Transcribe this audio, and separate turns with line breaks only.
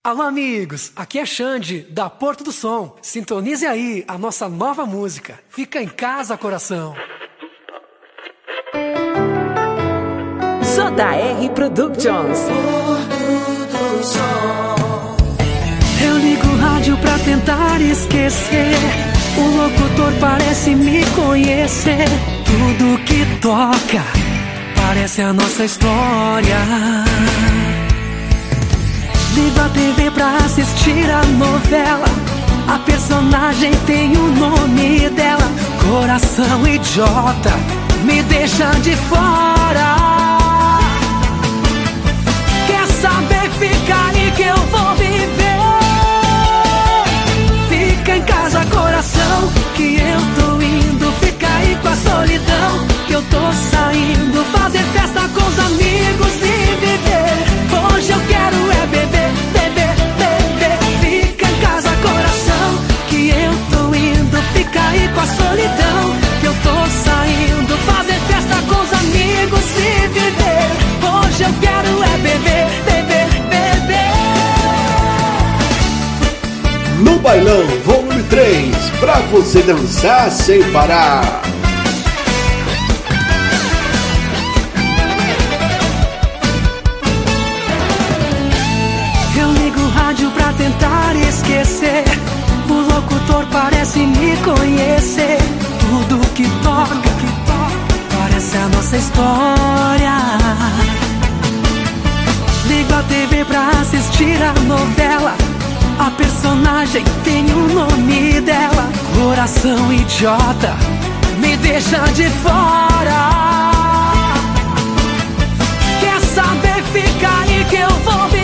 Alô amigos, aqui é Xande, da Porto do Som. Sintonize aí a nossa nova música. Fica em casa, coração.
JR Productions.
Porto do Som. Eu ligo o rádio pra tentar esquecer. O locutor parece me conhecer. Tudo que toca parece a nossa história. Ligo a TV pra assistir a novela. A personagem tem o nome dela. Coração idiota me deixa de fora. Quer saber? Fica aí que eu vou viver. Fica em casa, coração, que eu tô indo. Fica aí com a solidão, que eu tô saindo. Fazer festa com os amigos e viver. Hoje eu quero é beber, beber, beber. Fica em casa, coração, que eu tô indo. Fica aí com a solidão, que eu tô saindo. Fazer festa com os amigos e viver. Hoje eu quero é beber, beber, beber.
No Bailão Volume 3, pra você dançar sem parar.
Pra tentar esquecer, o locutor parece me conhecer. Tudo que toca parece a nossa história. Ligo a TV pra assistir a novela. A personagem tem o nome dela. Coração idiota me deixa de fora. Quer saber? Fica aí que eu vou ver.